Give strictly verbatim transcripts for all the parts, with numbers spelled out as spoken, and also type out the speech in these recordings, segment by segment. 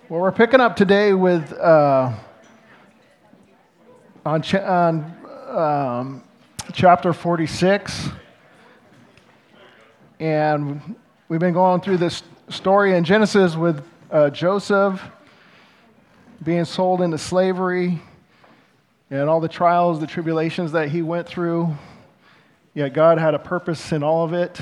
Well, we're picking up today with uh, on, ch- on um, chapter forty-six, and we've been going through this story in Genesis with uh, Joseph being sold into slavery and all the trials, the tribulations that he went through. Yet God had a purpose in all of it.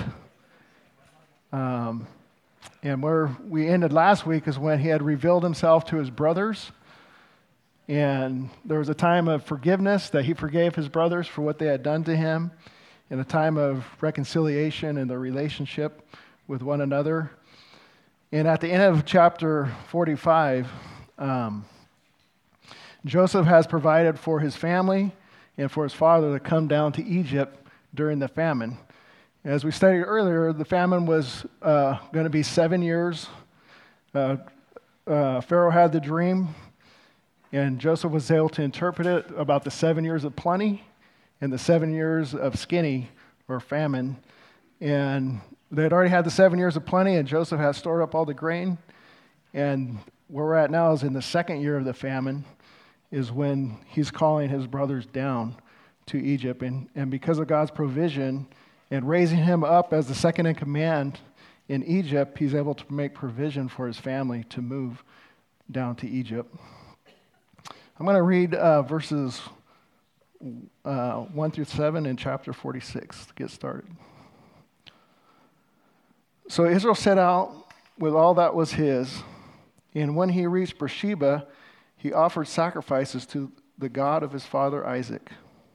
Um, and where we ended last week is when he had revealed himself to his brothers. And there was a time of forgiveness that he forgave his brothers for what they had done to him, and a time of reconciliation in their relationship with one another. And at the end of chapter forty-five, um, Joseph has provided for his family and for his father to come down to Egypt during the famine. As we studied earlier, the famine was uh, going to be seven years. Uh, uh, Pharaoh had the dream, and Joseph was able to interpret it about the seven years of plenty and the seven years of skinny or famine. And they had already had the seven years of plenty, and Joseph had stored up all the grain. And where we're at now is in the second year of the famine is when he's calling his brothers down to Egypt. And, and because of God's provision and raising him up as the second in command in Egypt, he's able to make provision for his family to move down to Egypt. I'm going to read uh, verses uh, one through seven in chapter forty-six to get started. So Israel set out with all that was his, and when he reached Beersheba, he offered sacrifices to the God of his father Isaac.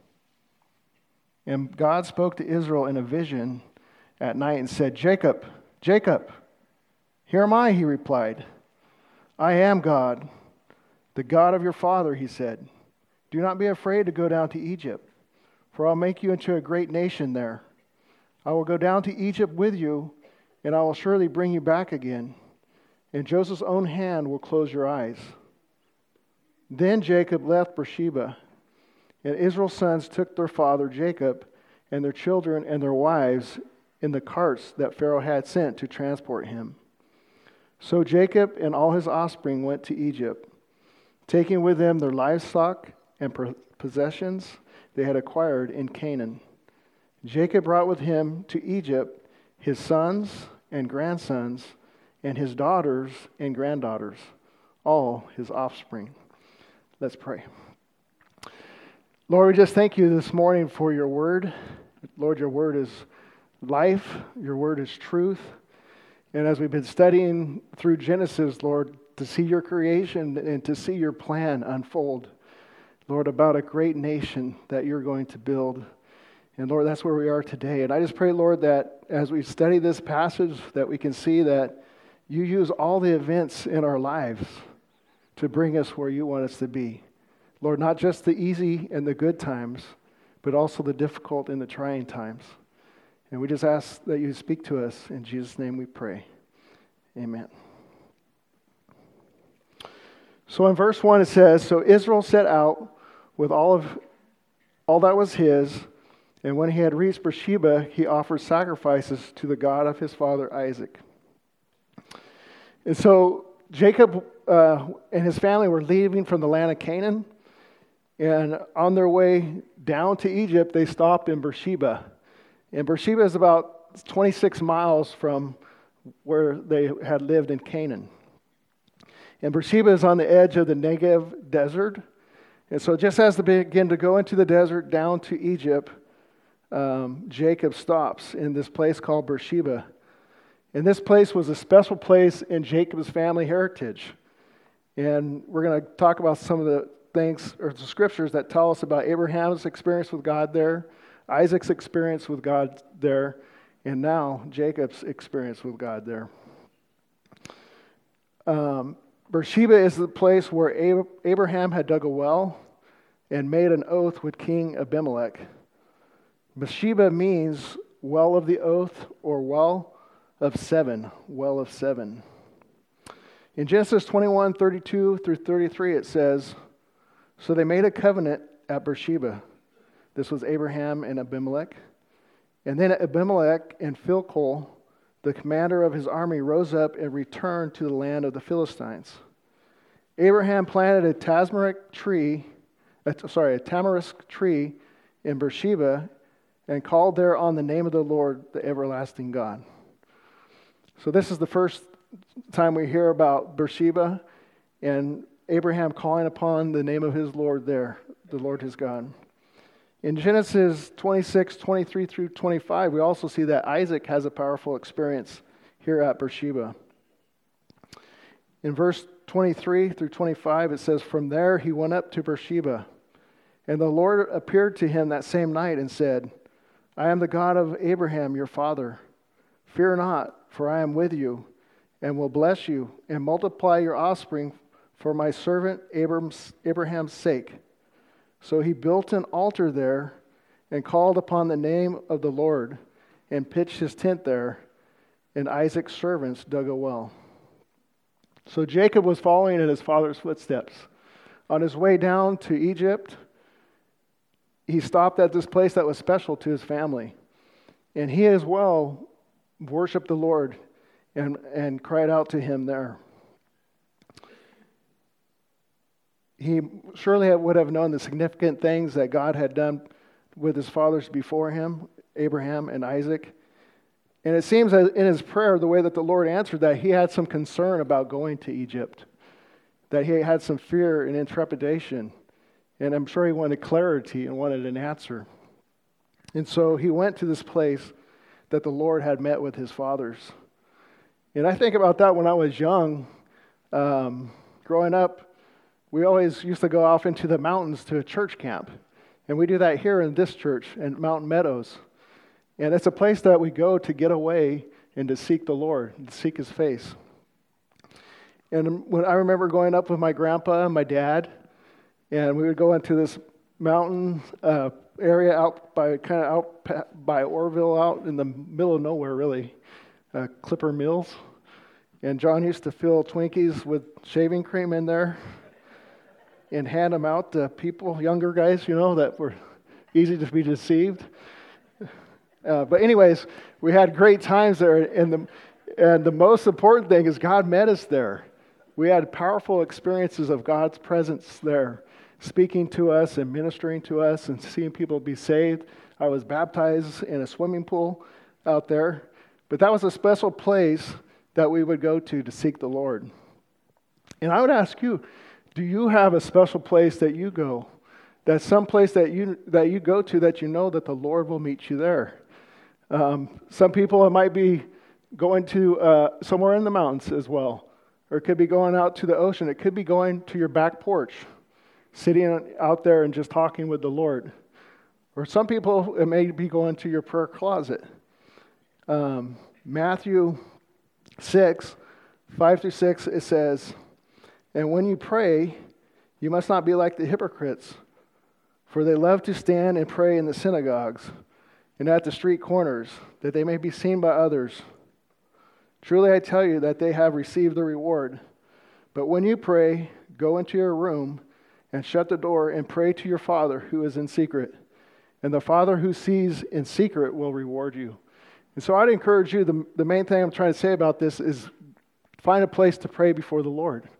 And God spoke to Israel in a vision at night and said, "Jacob, Jacob." "Here am I," he replied. "I am God, the God of your father," he said. "Do not be afraid to go down to Egypt, for I'll make you into a great nation there. I will go down to Egypt with you, and I will surely bring you back again, and Joseph's own hand will close your eyes." Then Jacob left Beersheba, and Israel's sons took their father Jacob and their children and their wives in the carts that Pharaoh had sent to transport him. So Jacob and all his offspring went to Egypt, taking with them their livestock and possessions they had acquired in Canaan. Jacob brought with him to Egypt his sons and grandsons and his daughters and granddaughters, all his offspring. Let's pray. Lord, we just thank you this morning for your word. Lord, your word is life. Your word is truth. And as we've been studying through Genesis, Lord, to see your creation and to see your plan unfold, Lord, about a great nation that you're going to build. And Lord, that's where we are today. And I just pray, Lord, that as we study this passage, that we can see that you use all the events in our lives to bring us where you want us to be. Lord, not just the easy and the good times, but also the difficult and the trying times. And we just ask that you speak to us. In Jesus' name we pray. Amen. So in verse one it says, "So Israel set out with all of all that was his, and when he had reached Beersheba, he offered sacrifices to the God of his father Isaac." And so Jacob uh, and his family were leaving from the land of Canaan, and on their way down to Egypt, they stopped in Beersheba. And Beersheba is about twenty-six miles from where they had lived in Canaan. And Beersheba is on the edge of the Negev desert. And so just as they begin to go into the desert down to Egypt, um, Jacob stops in this place called Beersheba. And this place was a special place in Jacob's family heritage. And we're going to talk about some of the things or the scriptures that tell us about Abraham's experience with God there, Isaac's experience with God there, and now Jacob's experience with God there. Um, Beersheba is the place where Abraham had dug a well and made an oath with King Abimelech. Beersheba means well of the oath or well of seven, well of seven. In Genesis twenty-one, thirty-two through thirty-three, it says, "So they made a covenant at Beersheba." This was Abraham and Abimelech. "And then Abimelech and Phicol, the commander of his army, rose up and returned to the land of the Philistines. Abraham planted a tamarisk tree, a, sorry, a tamarisk tree in Beersheba and called there on the name of the Lord, the everlasting God. So this is the first time we hear about Beersheba and Abraham calling upon the name of his Lord there, the Lord his God. In Genesis twenty-six, twenty-three through twenty-five, we also see that Isaac has a powerful experience here at Beersheba. In verse twenty-three through twenty-five, it says, "From there he went up to Beersheba, and the Lord appeared to him that same night and said, I am the God of Abraham your father. Fear not, for I am with you, and will bless you, and multiply your offspring for my servant Abram's, Abraham's sake." So he built an altar there and called upon the name of the Lord and pitched his tent there, and Isaac's servants dug a well. So Jacob was following in his father's footsteps. On his way down to Egypt, he stopped at this place that was special to his family. And he as well worshiped the Lord and, and cried out to him there. He surely would have known the significant things that God had done with his fathers before him, Abraham and Isaac. And it seems that in his prayer, the way that the Lord answered that, he had some concern about going to Egypt, that he had some fear and intrepidation. And I'm sure he wanted clarity and wanted an answer. And so he went to this place that the Lord had met with his fathers. And I think about that when I was young. Um, growing up, we always used to go off into the mountains to a church camp. And we do that here in this church in Mountain Meadows. And it's a place that we go to get away and to seek the Lord, to seek his face. And when I remember going up with my grandpa and my dad, and we would go into this mountain uh, area out by kind of out by Orville, out in the middle of nowhere, really, uh, Clipper Mills. And John used to fill Twinkies with shaving cream in there and hand them out to people, younger guys, you know, that were easy to be deceived. Uh, but anyways, we had great times there, and the and the most important thing is God met us there. We had powerful experiences of God's presence there, speaking to us and ministering to us and seeing people be saved. I was baptized in a swimming pool out there, but that was a special place that we would go to to seek the Lord. And I would ask you, do you have a special place that you go? That's some place that you that you go to that you know that the Lord will meet you there. Um, some people, it might be going to uh, somewhere in the mountains as well. Or it could be going out to the ocean. It could be going to your back porch, sitting out there and just talking with the Lord. Or some people, it may be going to your prayer closet. Um, Matthew six, five through six, it says, "And when you pray, you must not be like the hypocrites, for they love to stand and pray in the synagogues and at the street corners, that they may be seen by others. Truly I tell you that they have received the reward. But when you pray, go into your room and shut the door and pray to your Father who is in secret. And the Father who sees in secret will reward you." And so I'd encourage you, the, the main thing I'm trying to say about this is find a place to pray before the Lord.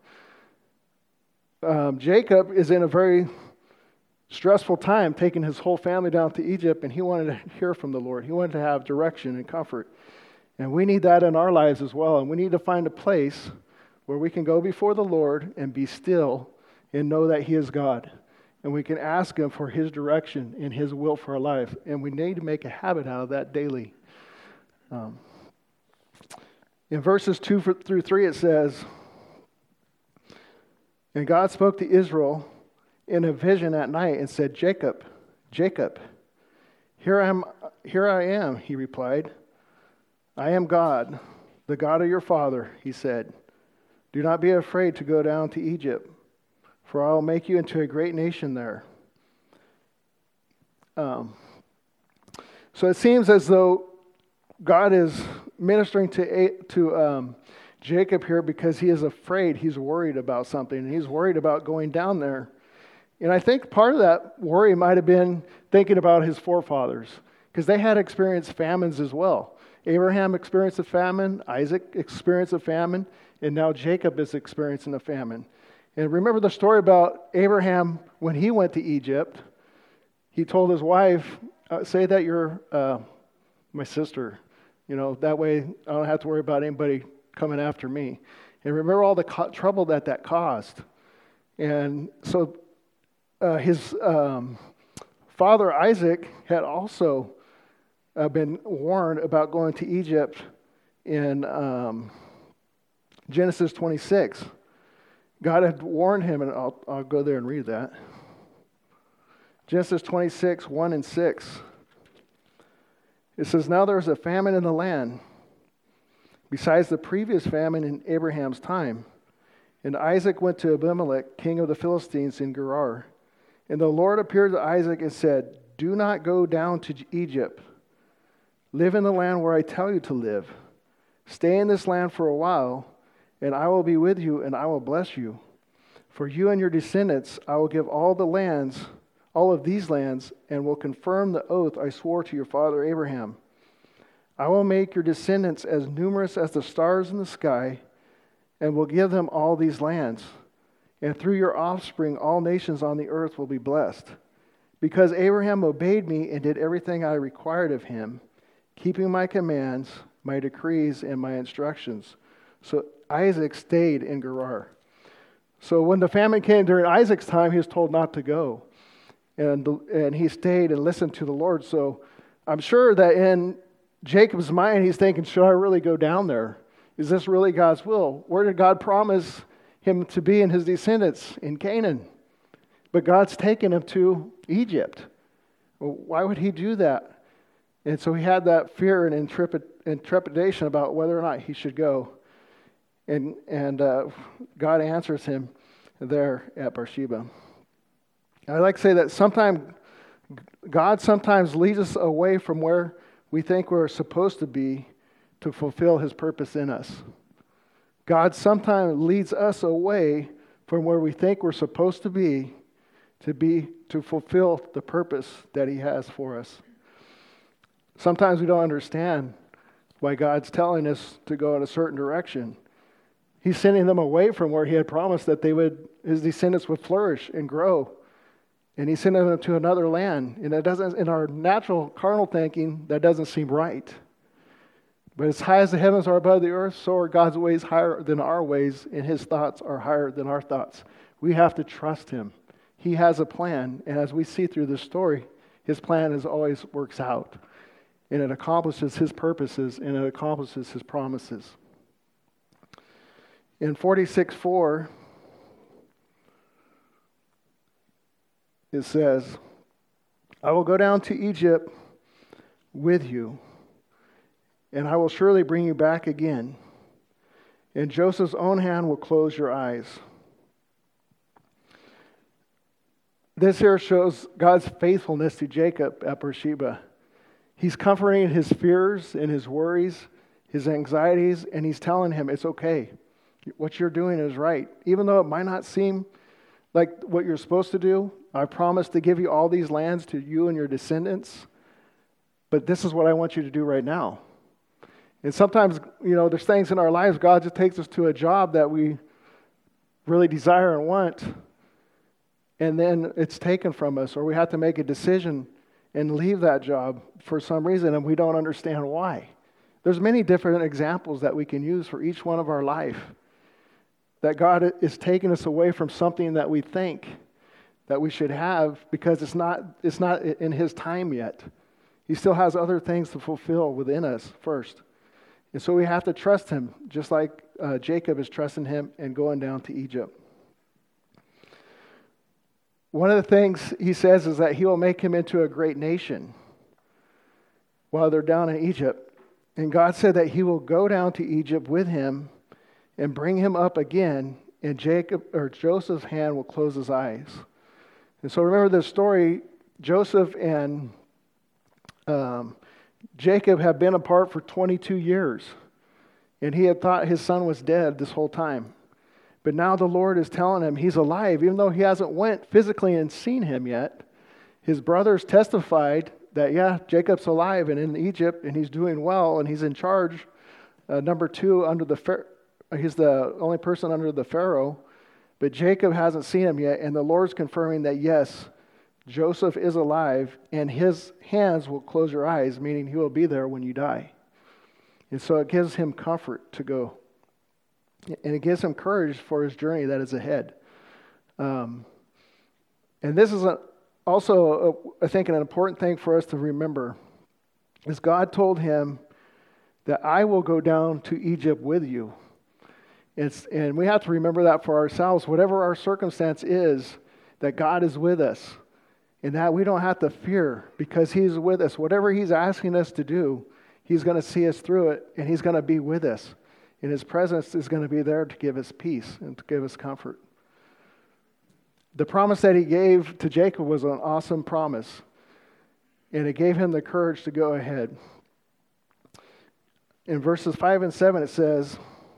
Um, Jacob is in a very stressful time taking his whole family down to Egypt, and he wanted to hear from the Lord. He wanted to have direction and comfort. And we need that in our lives as well. And we need to find a place where we can go before the Lord and be still and know that he is God. And we can ask him for his direction and his will for our life. And we need to make a habit out of that daily. Um, in verses two through three, it says, "And God spoke to Israel in a vision at night and said, 'Jacob, Jacob.' 'Here I am, here I am,' he replied. 'I am God, the God of your father,' he said. 'Do not be afraid to go down to Egypt, for I will make you into a great nation there.'" Um, so it seems as though God is ministering to to um, Jacob here because he is afraid, he's worried about something, and he's worried about going down there. And I think part of that worry might have been thinking about his forefathers, because they had experienced famines as well. Abraham experienced a famine, Isaac experienced a famine, and now Jacob is experiencing a famine. And remember the story about Abraham when he went to Egypt. He told his wife, uh, say that you're uh, my sister. You know, that way I don't have to worry about anybody coming after me. And remember all the co- trouble that that caused. And so uh, his um, father Isaac had also uh, been warned about going to Egypt in um, Genesis twenty-six. God had warned him, and I'll, I'll go there and read that. Genesis twenty-six, one and six. It says, now there was a famine in the land, besides the previous famine in Abraham's time. And Isaac went to Abimelech, king of the Philistines, in Gerar. And the Lord appeared to Isaac and said, do not go down to Egypt. Live in the land where I tell you to live. Stay in this land for a while, and I will be with you, and I will bless you. For you and your descendants I will give all the lands, all of these lands, and will confirm the oath I swore to your father Abraham. I will make your descendants as numerous as the stars in the sky, and will give them all these lands. And through your offspring all nations on the earth will be blessed. Because Abraham obeyed me and did everything I required of him, keeping my commands, my decrees, and my instructions. So Isaac stayed in Gerar. So when the famine came during Isaac's time, he was told not to go. And, and he stayed and listened to the Lord. So I'm sure that in Jacob's mind, he's thinking, should I really go down there? Is this really God's will? Where did God promise him to be and his descendants? In Canaan. But God's taken him to Egypt. Well, why would he do that? And so he had that fear and intrepid, intrepidation about whether or not he should go. And, and uh, God answers him there at Beersheba. I like to say that sometimes God sometimes leads us away from where we think we're supposed to be to fulfill his purpose in us. God sometimes leads us away from where we think we're supposed to be to be to fulfill the purpose that he has for us. Sometimes we don't understand why God's telling us to go in a certain direction. He's sending them away from where he had promised that they would, his descendants would flourish and grow. And he's sending them to another land. And it doesn't, in our natural carnal thinking, that doesn't seem right. But as high as the heavens are above the earth, so are God's ways higher than our ways, and his thoughts are higher than our thoughts. We have to trust him. He has a plan, and as we see through this story, his plan is always works out. And it accomplishes his purposes, and it accomplishes his promises. In forty-six four, it says, I will go down to Egypt with you, and I will surely bring you back again. And Joseph's own hand will close your eyes. This here shows God's faithfulness to Jacob at Beersheba. He's comforting his fears and his worries, his anxieties, and he's telling him it's okay. What you're doing is right. Even though it might not seem like what you're supposed to do, I promise to give you all these lands to you and your descendants, but this is what I want you to do right now. And sometimes, you know, there's things in our lives, God just takes us to a job that we really desire and want, and then it's taken from us, or we have to make a decision and leave that job for some reason, and we don't understand why. There's many different examples that we can use for each one of our life, that God is taking us away from something that we think that we should have because it's not, it's not in his time yet. He still has other things to fulfill within us first. And so we have to trust him, just like uh, Jacob is trusting him and going down to Egypt. One of the things he says is that he will make him into a great nation while they're down in Egypt. And God said that he will go down to Egypt with him and bring him up again, and Jacob or Joseph's hand will close his eyes. And so remember this story, Joseph and um, Jacob have been apart for twenty-two years, and he had thought his son was dead this whole time. But now the Lord is telling him he's alive, even though he hasn't went physically and seen him yet. His brothers testified that, yeah, Jacob's alive and in Egypt, and he's doing well, and he's in charge. Uh, number two, under the He's the only person under the Pharaoh. But Jacob hasn't seen him yet, and the Lord's confirming that, yes, Joseph is alive, and his hands will close your eyes, meaning he will be there when you die. And so it gives him comfort to go. And it gives him courage for his journey that is ahead. Um, and this is a, also, a, I think, an important thing for us to remember, is God told him that I will go down to Egypt with you. It's, and we have to remember that for ourselves. Whatever our circumstance is, that God is with us. And that we don't have to fear because he's with us. Whatever he's asking us to do, he's going to see us through it, and he's going to be with us. And his presence is going to be there to give us peace and to give us comfort. The promise that he gave to Jacob was an awesome promise. And it gave him the courage to go ahead. In verses five and seven it says,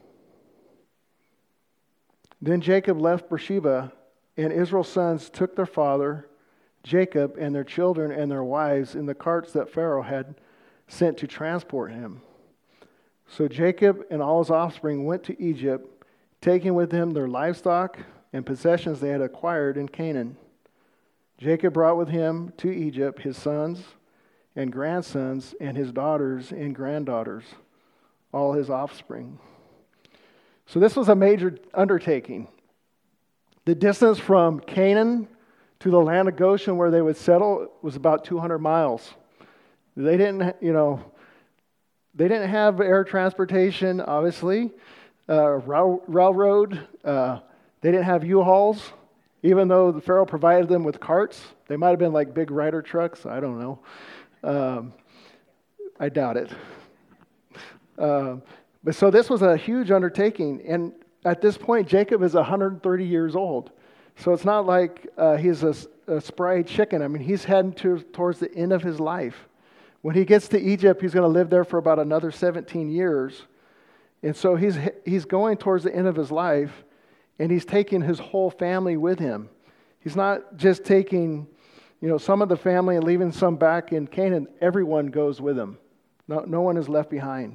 Then Jacob left Beersheba, and Israel's sons took their father, Jacob, and their children and their wives in the carts that Pharaoh had sent to transport him. So Jacob and all his offspring went to Egypt, taking with them their livestock and possessions they had acquired in Canaan. Jacob brought with him to Egypt his sons and grandsons and his daughters and granddaughters, all his offspring. So this was a major undertaking. The distance from Canaan to the land of Goshen where they would settle was about two hundred miles. They didn't, you know, they didn't have air transportation, obviously, uh, rail, railroad. Uh, they didn't have U-Hauls, even though the Pharaoh provided them with carts. They might have been like big rider trucks. I don't know. Um, I doubt it. Uh, but so this was a huge undertaking. And at this point, Jacob is one hundred thirty years old. So it's not like uh, he's a, a spry chicken. I mean, he's heading to, towards the end of his life. When he gets to Egypt, he's going to live there for about another seventeen years. And so he's he's going towards the end of his life, and he's taking his whole family with him. He's not just taking, you know, some of the family and leaving some back in Canaan. Everyone goes with him. No, no one is left behind.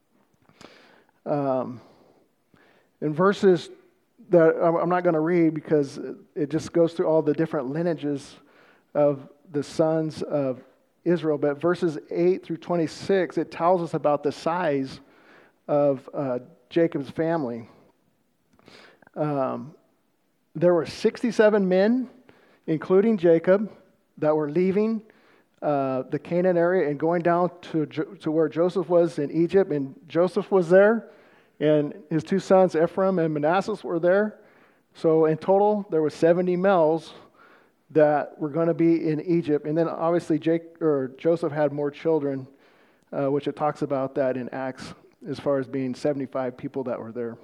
Um, in verses that I'm not going to read because it just goes through all the different lineages of the sons of Israel, but verses eight through twenty-six, it tells us about the size of uh, Jacob's family. Um, there were sixty-seven men, including Jacob, that were leaving uh, the Canaan area and going down to, to where Joseph was in Egypt, and Joseph was there, and his two sons, Ephraim and Manasseh, were there. So in total, there were seventy males that were going to be in Egypt. And then obviously Jake, or Joseph had more children, uh, which it talks about that in Acts as far as being seventy-five people that were there.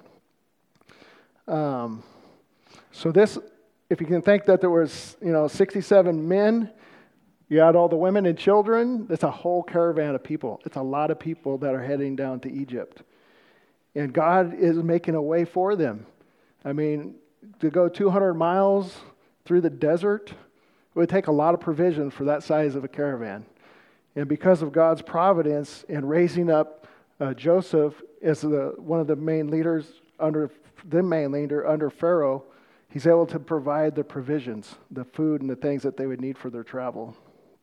Um, so this, if you can think that there was, you know, sixty-seven men, you add all the women and children, that's a whole caravan of people. It's a lot of people that are heading down to Egypt. And God is making a way for them. I mean, to go two hundred miles through the desert, it would take a lot of provision for that size of a caravan. And because of God's providence in raising up uh, Joseph as the, one of the main leaders under the main leader under Pharaoh, he's able to provide the provisions, the food and the things that they would need for their travel.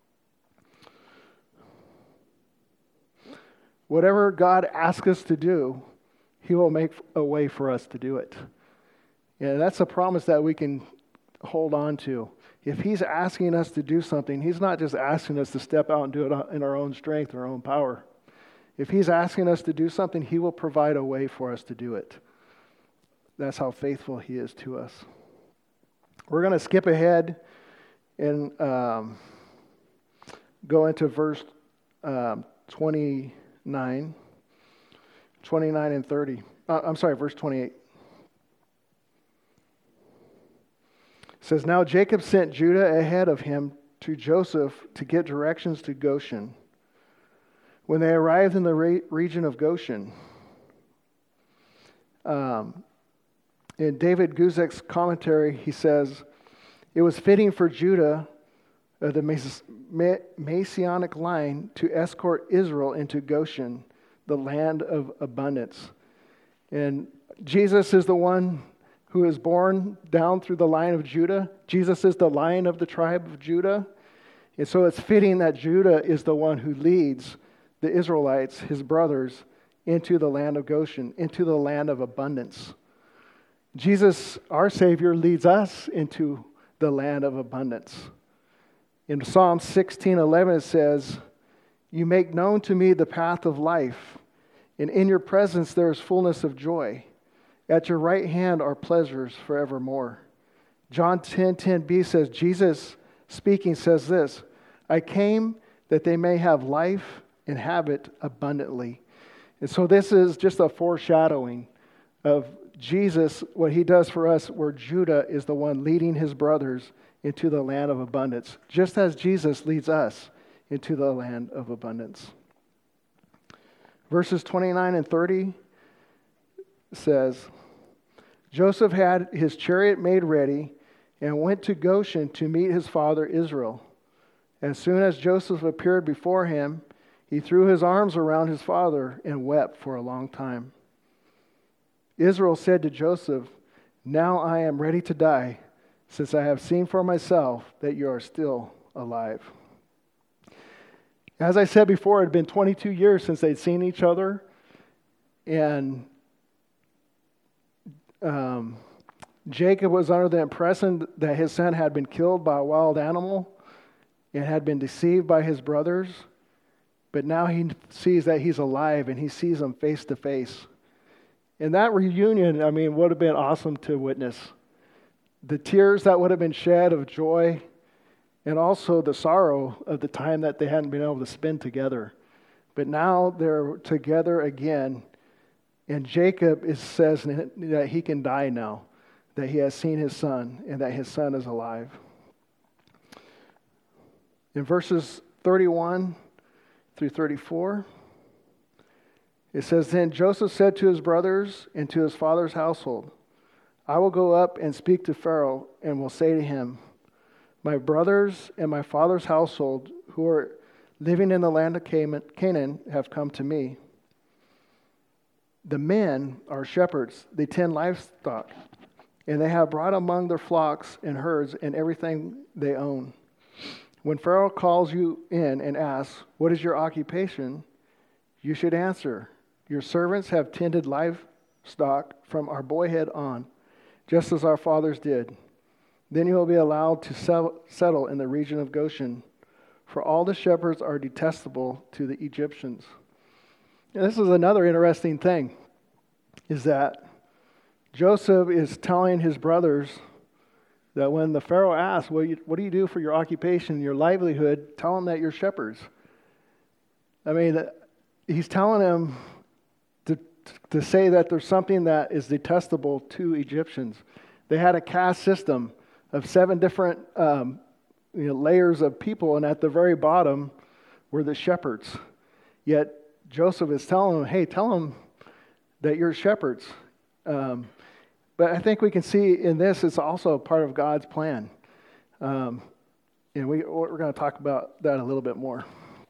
Whatever God asks us to do, he will make a way for us to do it. And that's a promise that we can hold on to. If he's asking us to do something, he's not just asking us to step out and do it in our own strength, our own power. If he's asking us to do something, he will provide a way for us to do it. That's how faithful he is to us. We're going to skip ahead and um, go into verse um, twenty-nine, twenty-nine and thirty. Uh, I'm sorry, verse twenty-eight. It says, Now Jacob sent Judah ahead of him to Joseph to get directions to Goshen. When they arrived in the re- region of Goshen, um, in David Guzek's commentary, he says, it was fitting for Judah, uh, the Mas- Ma- Messianic line, to escort Israel into Goshen, the land of abundance. And Jesus is the one who is born down through the line of Judah. Jesus is the Lion of the tribe of Judah. And so it's fitting that Judah is the one who leads the Israelites, his brothers, into the land of Goshen, into the land of abundance. Jesus, our Savior, leads us into the land of abundance. In Psalm sixteen eleven it says, "You make known to me the path of life, and in your presence there is fullness of joy. At your right hand are pleasures forevermore." John ten ten b says, Jesus speaking says this, "I came that they may have life and have it abundantly." And so this is just a foreshadowing of Jesus, what he does for us, where Judah is the one leading his brothers into the land of abundance, just as Jesus leads us into the land of abundance. Verses twenty-nine and thirty says, "Joseph had his chariot made ready and went to Goshen to meet his father Israel. As soon as Joseph appeared before him, he threw his arms around his father and wept for a long time. Israel said to Joseph, 'Now I am ready to die, since I have seen for myself that you are still alive.'" As I said before, it had been twenty-two years since they'd seen each other, and um, Jacob was under the impression that his son had been killed by a wild animal and had been deceived by his brothers, but now he sees that he's alive and he sees them face to face. And that reunion, I mean, would have been awesome to witness. The tears that would have been shed of joy, and also the sorrow of the time that they hadn't been able to spend together. But now they're together again, and Jacob is, says that he can die now, that he has seen his son, and that his son is alive. In verses thirty-one through thirty-four, it says, "Then Joseph said to his brothers and to his father's household, 'I will go up and speak to Pharaoh and will say to him, my brothers and my father's household who are living in the land of Canaan have come to me. The men are shepherds, they tend livestock, and they have brought among their flocks and herds and everything they own. When Pharaoh calls you in and asks, what is your occupation? You should answer, your servants have tended livestock from our boyhood on, just as our fathers did. Then you will be allowed to settle in the region of Goshen, for all the shepherds are detestable to the Egyptians.'" And this is another interesting thing, is that Joseph is telling his brothers that when the Pharaoh asks, well, you, what do you do for your occupation, your livelihood, tell him that you're shepherds. I mean, he's telling them to, to say that there's something that is detestable to Egyptians. They had a caste system of seven different um, you know, layers of people, and at the very bottom were the shepherds. Yet Joseph is telling them, hey, tell them that you're shepherds. Um, but I think we can see in this, it's also part of God's plan. Um, and we, we're going to talk about that a little bit more.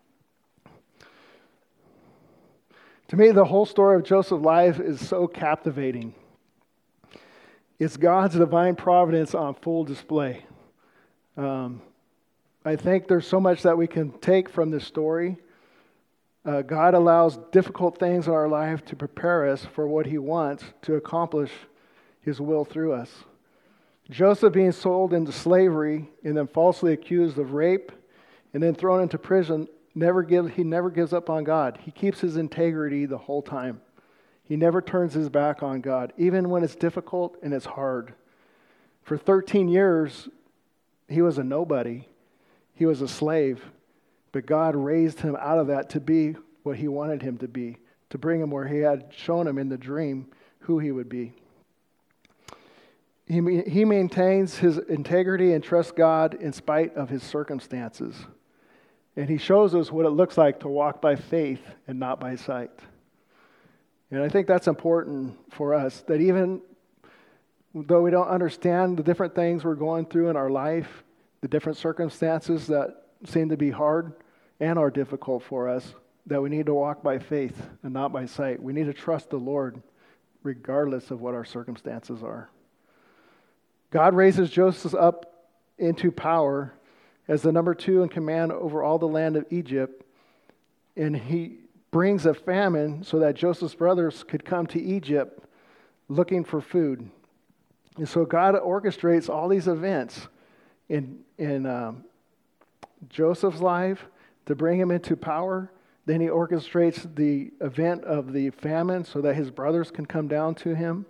To me, the whole story of Joseph's life is so captivating. It's God's divine providence on full display. Um, I think there's so much that we can take from this story. Uh, God allows difficult things in our life to prepare us for what He wants to accomplish His will through us. Joseph being sold into slavery and then falsely accused of rape and then thrown into prison, never gives, he never gives up on God. He keeps his integrity the whole time. He never turns his back on God, even when it's difficult and it's hard. For thirteen years, he was a nobody. He was a slave. But God raised him out of that to be what He wanted him to be, to bring him where He had shown him in the dream who he would be. He, he maintains his integrity and trusts God in spite of his circumstances. And he shows us what it looks like to walk by faith and not by sight. And I think that's important for us, that even though we don't understand the different things we're going through in our life, the different circumstances that seem to be hard and are difficult for us, that we need to walk by faith and not by sight. We need to trust the Lord regardless of what our circumstances are. God raises Joseph up into power as the number two in command over all the land of Egypt, and he brings a famine so that Joseph's brothers could come to Egypt looking for food. And so God orchestrates all these events in, in um, Joseph's life to bring him into power. Then he orchestrates the event of the famine so that his brothers can come down to him.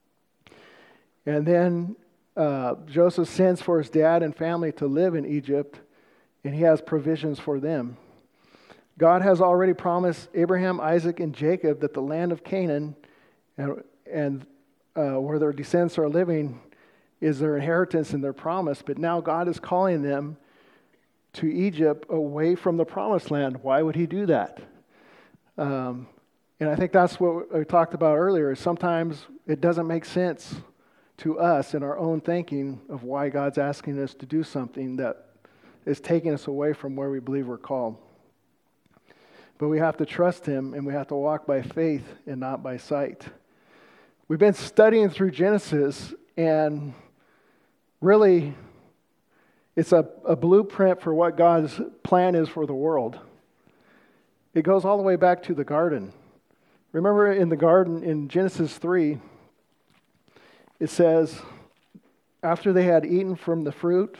And then uh, Joseph sends for his dad and family to live in Egypt, and he has provisions for them. God has already promised Abraham, Isaac, and Jacob that the land of Canaan and, and uh, where their descendants are living is their inheritance and their promise. But now God is calling them to Egypt away from the promised land. Why would he do that? Um, and I think that's what we talked about earlier. Is sometimes it doesn't make sense to us in our own thinking of why God's asking us to do something that is taking us away from where we believe we're called. But we have to trust him, and we have to walk by faith and not by sight. We've been studying through Genesis, and really, it's a, a blueprint for what God's plan is for the world. It goes all the way back to the garden. Remember in the garden in Genesis three, it says, after they had eaten from the fruit,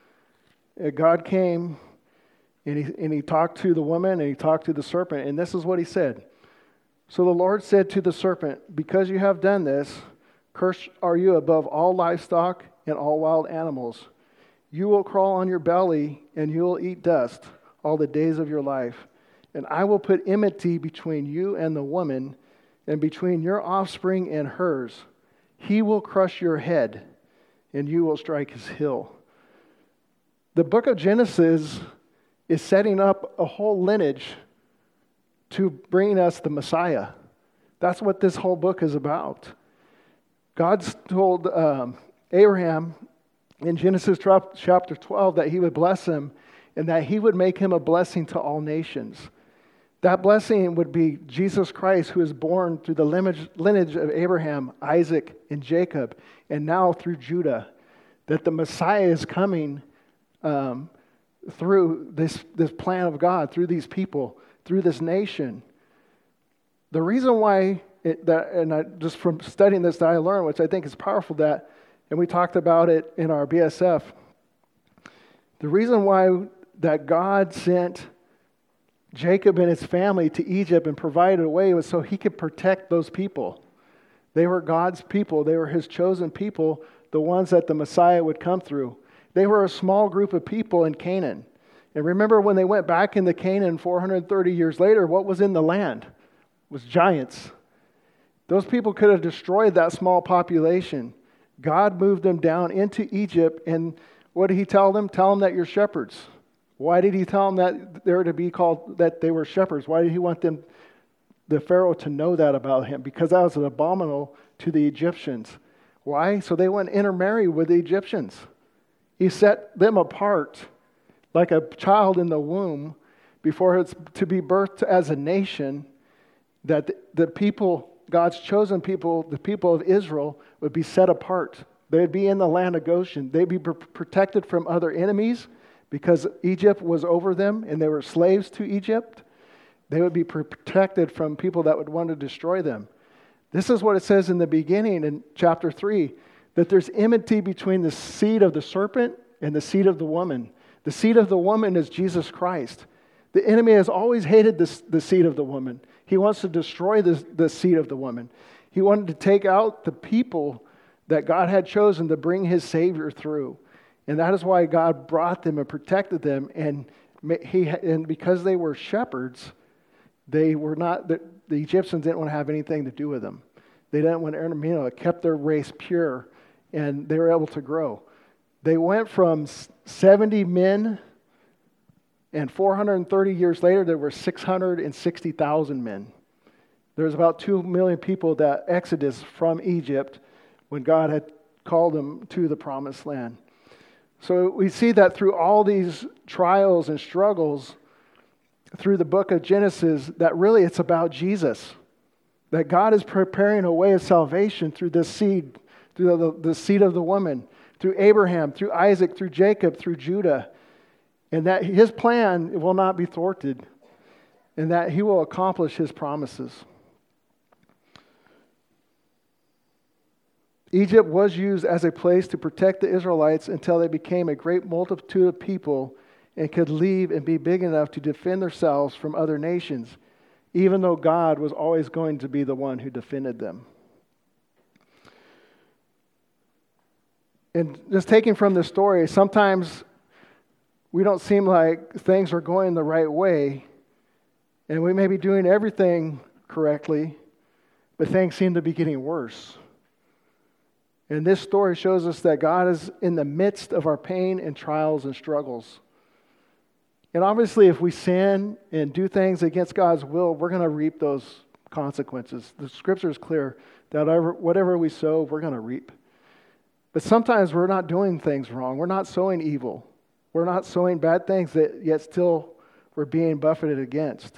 God came and he, and he talked to the woman and he talked to the serpent. And this is what he said. So the Lord said to the serpent, because you have done this, cursed are you above all livestock and all wild animals. You will crawl on your belly and you will eat dust all the days of your life. And I will put enmity between you and the woman, and between your offspring and hers. He will crush your head, and you will strike his heel. The book of Genesis is setting up a whole lineage to bring us the Messiah. That's what this whole book is about. God's told um, Abraham in Genesis chapter twelve that he would bless him and that he would make him a blessing to all nations. That blessing would be Jesus Christ, who is born through the lineage, lineage of Abraham, Isaac, and Jacob, and now through Judah. That the Messiah is coming um, through this, this plan of God, through these people, through this nation. The reason why, it, that, and I, just from studying this that I learned, which I think is powerful, that, and we talked about it in our B S F, the reason why that God sent Jacob and his family to Egypt and provided a way was so he could protect those people. They were God's people. They were his chosen people, the ones that the Messiah would come through. They were a small group of people in Canaan. And remember when they went back into Canaan four hundred thirty years later, what was in the land? It was giants. Those people could have destroyed that small population. God moved them down into Egypt, and what did he tell them? Tell them that you're shepherds. Why did he tell them that they were to be called, that they were shepherds? Why did he want them, the Pharaoh, to know that about him? Because that was an abominable to the Egyptians. Why? So they wouldn't intermarry with the Egyptians. He set them apart like a child in the womb before it's to be birthed as a nation, that the people, God's chosen people, the people of Israel, would be set apart. They'd be in the land of Goshen. They'd be protected from other enemies, because Egypt was over them and they were slaves to Egypt. They would be protected from people that would want to destroy them. This is what it says in the beginning in chapter three, that there's enmity between the seed of the serpent and the seed of the woman. The seed of the woman is Jesus Christ. The enemy has always hated this, the seed of the woman. He wants to destroy the, the seed of the woman. He wanted to take out the people that God had chosen to bring his Savior through. And that is why God brought them and protected them. And he and because they were shepherds, they were not, the, the Egyptians didn't want to have anything to do with them. They didn't want to, you know, it kept their race pure, and they were able to grow. They went from seventy men, and four hundred thirty years later, there were six hundred sixty thousand men. There was about two million people that exodus from Egypt when God had called them to the promised land. So we see that through all these trials and struggles through the book of Genesis, that really it's about Jesus. That God is preparing a way of salvation through this seed, through the, the seed of the woman, through Abraham, through Isaac, through Jacob, through Judah, and that his plan will not be thwarted, and that he will accomplish his promises. Egypt was used as a place to protect the Israelites until they became a great multitude of people and could leave and be big enough to defend themselves from other nations, even though God was always going to be the one who defended them. And just taking from this story, sometimes we don't seem like things are going the right way, and we may be doing everything correctly, but things seem to be getting worse. And this story shows us that God is in the midst of our pain and trials and struggles. And obviously, if we sin and do things against God's will, we're going to reap those consequences. The scripture is clear that whatever we sow, we're going to reap. But sometimes we're not doing things wrong. We're not sowing evil. We're not sowing bad things that yet still we're being buffeted against.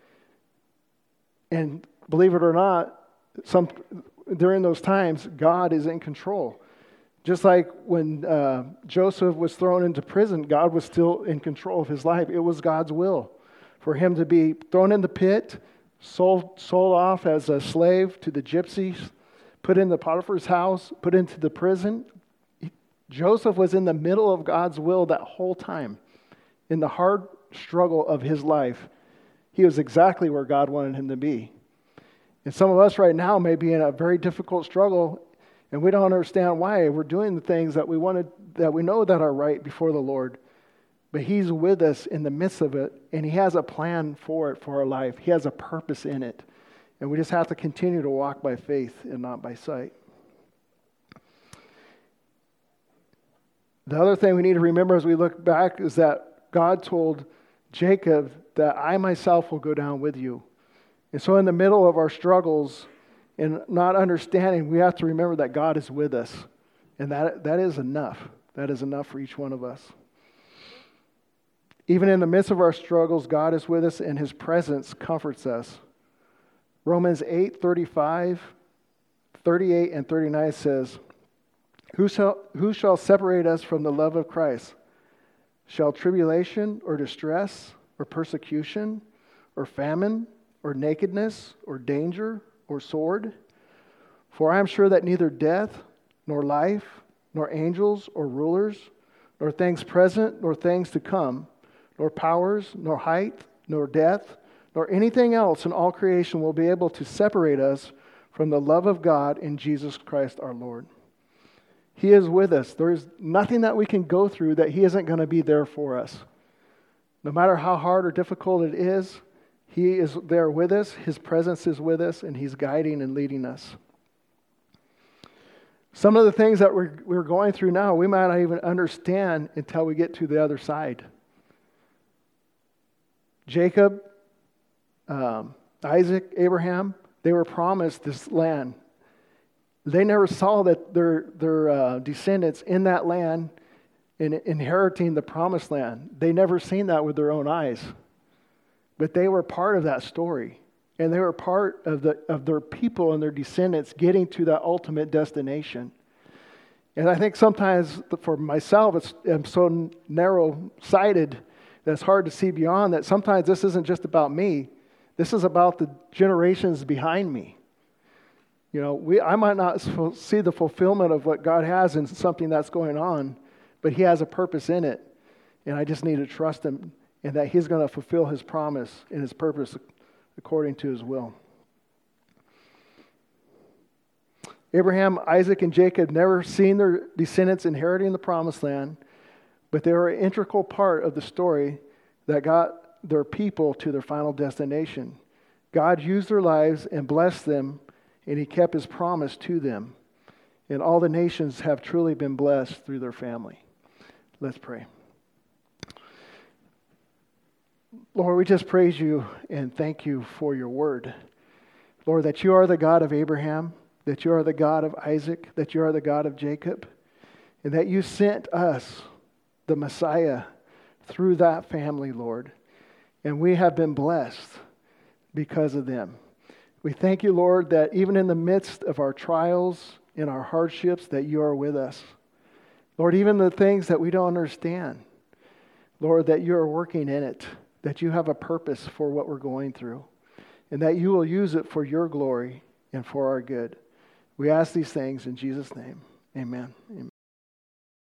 And believe it or not, some during those times, God is in control. Just like when uh, Joseph was thrown into prison, God was still in control of his life. It was God's will for him to be thrown in the pit, sold, sold off as a slave to the gypsies, put in the Potiphar's house, put into the prison. Joseph was in the middle of God's will that whole time. In the hard struggle of his life, he was exactly where God wanted him to be. And some of us right now may be in a very difficult struggle, and we don't understand why. We're doing the things that we wanted, that we know that are right before the Lord. But He's with us in the midst of it, and He has a plan for it, for our life. He has a purpose in it. And we just have to continue to walk by faith and not by sight. The other thing we need to remember as we look back is that God told Jacob that I myself will go down with you. And so in the middle of our struggles and not understanding, we have to remember that God is with us. And that that is enough. That is enough for each one of us. Even in the midst of our struggles, God is with us and His presence comforts us. Romans eight, thirty-five, thirty-eight, and thirty-nine says, Who shall, who shall separate us from the love of Christ? Shall tribulation or distress or persecution or famine or nakedness, or danger, or sword? For I am sure that neither death, nor life, nor angels, or rulers, nor things present, nor things to come, nor powers, nor height, nor depth, nor anything else in all creation will be able to separate us from the love of God in Jesus Christ our Lord. He is with us. There is nothing that we can go through that He isn't going to be there for us. No matter how hard or difficult it is, He is there with us, His presence is with us, and He's guiding and leading us. Some of the things that we're, we're going through now, we might not even understand until we get to the other side. Jacob, um, Isaac, Abraham, they were promised this land. They never saw that their, their uh, descendants in that land in inheriting the promised land. They never seen that with their own eyes. But they were part of that story. And they were part of the of their people and their descendants getting to that ultimate destination. And I think sometimes for myself, it's, I'm so narrow-sighted that it's hard to see beyond that. Sometimes this isn't just about me. This is about the generations behind me. You know, we I might not see the fulfillment of what God has in something that's going on, but He has a purpose in it. And I just need to trust Him and that He's going to fulfill His promise and His purpose according to His will. Abraham, Isaac, and Jacob never seen their descendants inheriting the promised land, but they were an integral part of the story that got their people to their final destination. God used their lives and blessed them, and He kept His promise to them. And all the nations have truly been blessed through their family. Let's pray. Lord, we just praise You and thank You for Your word. Lord, that You are the God of Abraham, that You are the God of Isaac, that You are the God of Jacob, and that You sent us, the Messiah, through that family, Lord. And we have been blessed because of them. We thank You, Lord, that even in the midst of our trials and our hardships, that You are with us. Lord, even the things that we don't understand, Lord, that you are working in it, that you have a purpose for what we're going through, and that you will use it for your glory and for our good. We ask these things in Jesus' name. Amen. Amen.